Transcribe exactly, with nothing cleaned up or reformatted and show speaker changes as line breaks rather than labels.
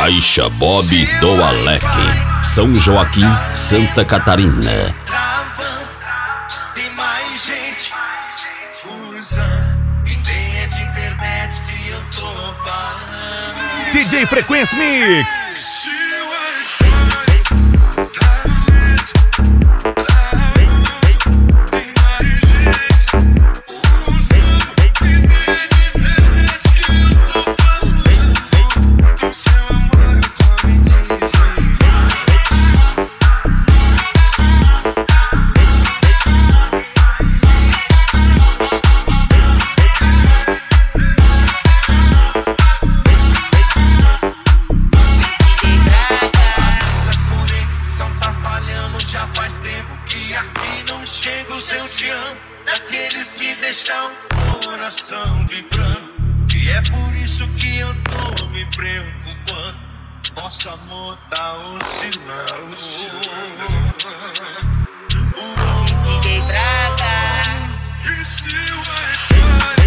Caixa Bob do Alec, São Joaquim, Santa Catarina.
Tem mais gente usando, ideia de internet que eu tô falando.
D J Frequência Mix.
Eu te amo, daqueles que deixam o coração vibrando. E é por isso que eu tô me preocupando. Nosso amor tá oscilando.
D J Braga.
E se eu achar